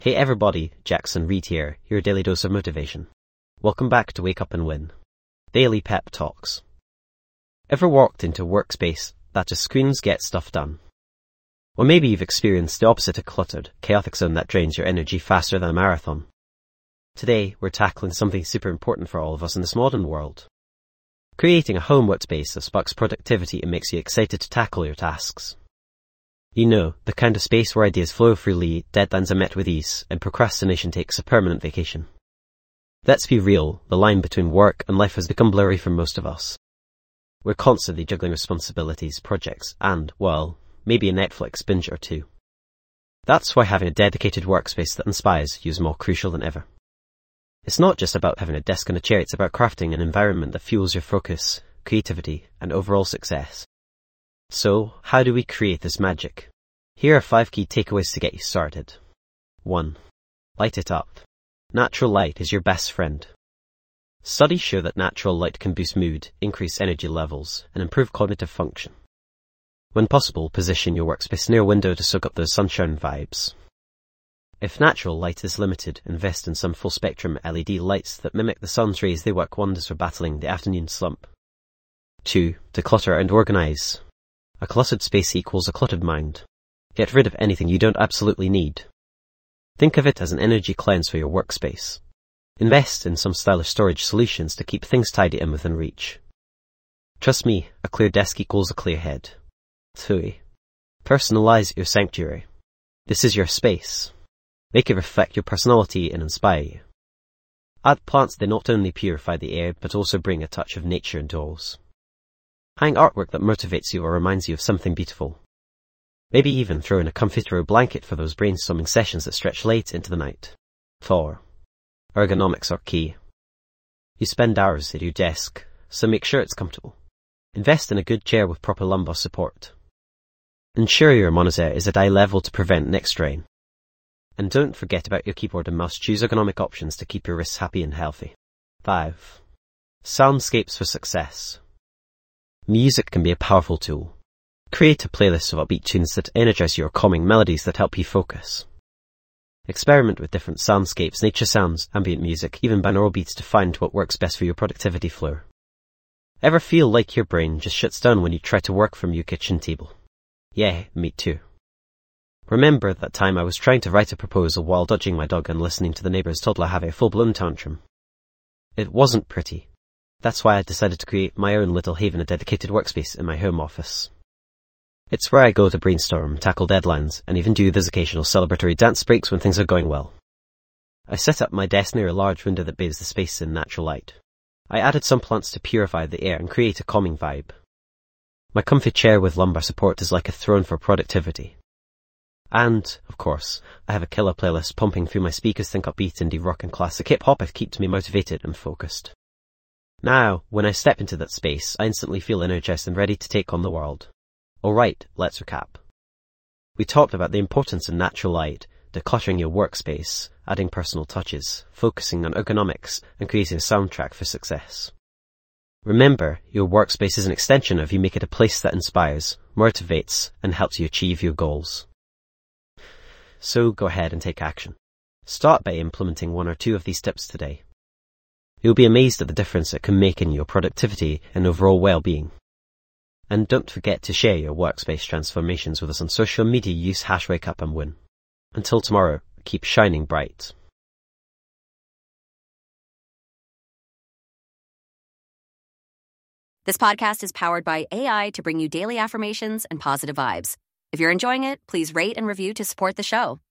Hey everybody, Jackson Reed here, your daily dose of motivation. Welcome back to Wake Up and Win. Daily Pep Talks. Ever walked into a workspace that just screams get stuff done? Or maybe you've experienced the opposite, a cluttered, chaotic zone that drains your energy faster than a marathon. Today, we're tackling something super important for all of us in this modern world. Creating a home workspace that sparks productivity and makes you excited to tackle your tasks. You know, the kind of space where ideas flow freely, deadlines are met with ease, and procrastination takes a permanent vacation. Let's be real, the line between work and life has become blurry for most of us. We're constantly juggling responsibilities, projects, and, well, maybe a Netflix binge or two. That's why having a dedicated workspace that inspires you is more crucial than ever. It's not just about having a desk and a chair, it's about crafting an environment that fuels your focus, creativity, and overall success. So, how do we create this magic? Here are 5 key takeaways to get you started. 1. Light it up. Natural light is your best friend. Studies show that natural light can boost mood, increase energy levels, and improve cognitive function. When possible, position your workspace near a window to soak up those sunshine vibes. If natural light is limited, invest in some full-spectrum LED lights that mimic the sun's rays. They work wonders for battling the afternoon slump. 2. Declutter and organize. A cluttered space equals a cluttered mind. Get rid of anything you don't absolutely need. Think of it as an energy cleanse for your workspace. Invest in some stylish storage solutions to keep things tidy and within reach. Trust me, a clear desk equals a clear head. 3. Personalize your sanctuary. This is your space. Make it reflect your personality and inspire you. Add plants that not only purify the air, but also bring a touch of nature indoors. Hang artwork that motivates you or reminds you of something beautiful. Maybe even throw in a comfy throw blanket for those brainstorming sessions that stretch late into the night. 4. Ergonomics are key. You spend hours at your desk, so make sure it's comfortable. Invest in a good chair with proper lumbar support. Ensure your monitor is at eye level to prevent neck strain. And don't forget about your keyboard and mouse. Choose ergonomic options to keep your wrists happy and healthy. 5. Soundscapes for success. Music can be a powerful tool. Create a playlist of upbeat tunes that energize you or calming melodies that help you focus. Experiment with different soundscapes, nature sounds, ambient music, even binaural beats to find what works best for your productivity flow. Ever feel like your brain just shuts down when you try to work from your kitchen table? Yeah, me too. Remember that time I was trying to write a proposal while dodging my dog and listening to the neighbor's toddler have a full-blown tantrum. It wasn't pretty. That's why I decided to create my own little haven, a dedicated workspace in my home office. It's where I go to brainstorm, tackle deadlines, and even do those occasional celebratory dance breaks when things are going well. I set up my desk near a large window that bathes the space in natural light. I added some plants to purify the air and create a calming vibe. My comfy chair with lumbar support is like a throne for productivity. And, of course, I have a killer playlist pumping through my speakers. Think upbeat, indie rock and classic hip-hop. It keeps me motivated and focused. Now, when I step into that space, I instantly feel energized and ready to take on the world. Alright, let's recap. We talked about the importance of natural light, decluttering your workspace, adding personal touches, focusing on ergonomics, and creating a soundtrack for success. Remember, your workspace is an extension of you. Make it a place that inspires, motivates, and helps you achieve your goals. So go ahead and take action. Start by implementing 1 or 2 of these tips today. You'll be amazed at the difference it can make in your productivity and overall well-being. And don't forget to share your workspace transformations with us on social media. Use #WakeUpAndWin. Until tomorrow, keep shining bright. This podcast is powered by AI to bring you daily affirmations and positive vibes. If you're enjoying it, please rate and review to support the show.